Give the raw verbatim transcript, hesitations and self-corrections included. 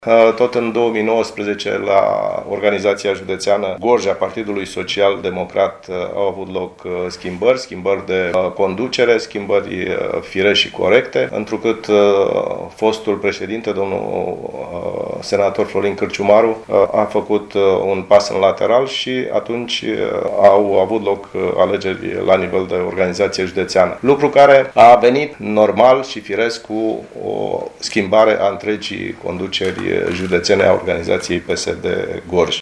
Tot în două mii nouăsprezece, la organizația județeană Gorj a Partidului Social Democrat au avut loc schimbări, schimbări de conducere, schimbări firești și corecte, întrucât fostul președinte, domnul senator Florin Cârciumaru, a făcut un pas în lateral și atunci au avut loc alegeri la nivel de organizație județeană. Lucru care a venit normal și firesc cu o schimbare a întregii conduceri județene a organizației P S D Gorj.